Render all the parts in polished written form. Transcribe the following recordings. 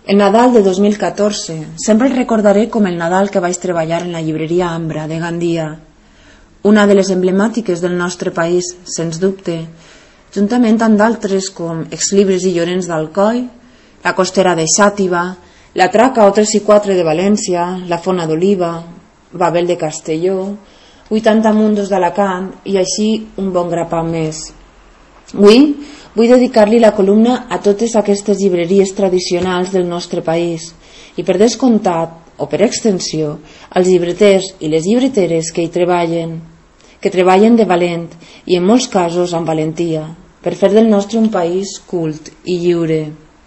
El Nadal de 2014 sempre el recordaré com el Nadal que vaig treballar en la llibreria Ambra de Gandia, una de les emblemàtiques del nostre país, sens dubte, juntament amb d'altres com Exlibris i Llorenç d'Alcoi, la Costera de Xàtiva, la Traca o 3 i 4 de València, la Fona d'Oliva, Babel de Castelló, 80 Mundos d'Alacant i així un bon grapat més. Avui vull dedicar-li la columna a totes aquestes llibreries tradicionals del nostre país i per descomptat, o per extensió, als llibreters i les llibreteres que hi treballen de valent i en molts casos amb valentia, per fer del nostre un país cult i lliure.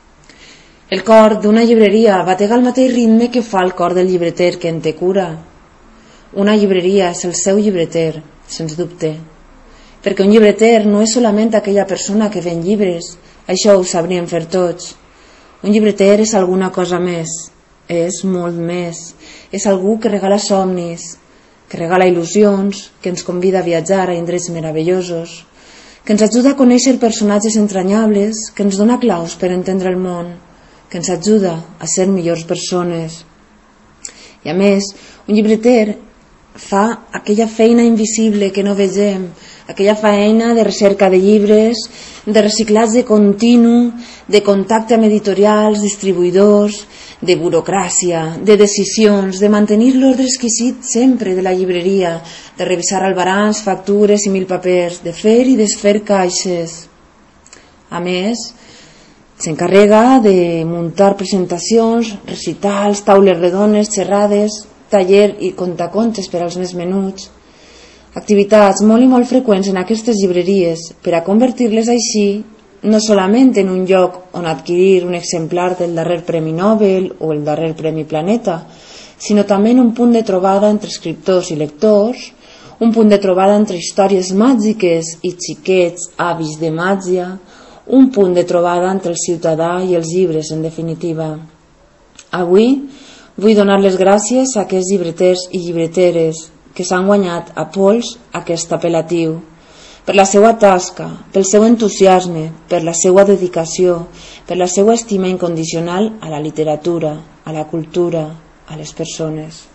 El cor d'una llibreria batega al mateix ritme que fa el cor del llibreter que en té cura. Una llibreria és el seu llibreter, sens dubte, perquè un llibreter no és solament aquella persona que ven llibres, això ho sabríem fer tots. Un llibreter és alguna cosa més, és molt més, és algú que regala somnis, que regala il·lusions, que ens convida a viatjar a indrets meravellosos, que ens ajuda a conèixer personatges entranyables, que ens dona claus per entendre el món, que ens ajuda a ser millors persones. I a més, un llibreter fa aquella feina invisible que no vegem, aquella feina de recerca de llibres, de reciclatge continu, de contacte amb editorials, distribuïdors, de burocràcia, de decisions, de mantenir l'ordre exquisit sempre de la llibreria, de revisar albarans, factures i 1000 papers, de fer i desfer caixes. A més, s'encarrega de muntar presentacions, recitals, taules redones, xerrades, taller i contacontes per als més menuts. Activitats molt i molt freqüents en aquestes llibreries per a convertir-les així no solament en un lloc on adquirir un exemplar del darrer Premi Nobel o el darrer Premi Planeta, sinó també en un punt de trobada entre escriptors i lectors, un punt de trobada entre històries màgiques i xiquets avis de màgia, un punt de trobada entre el ciutadà i els llibres, en definitiva. Avui vull donar les gràcies a aquests llibreters i llibreteres que s'han guanyat a pols aquest apel·latiu, per la seva tasca, pel seu entusiasme, per la seva dedicació, per la seva estima incondicional a la literatura, a la cultura, a les persones.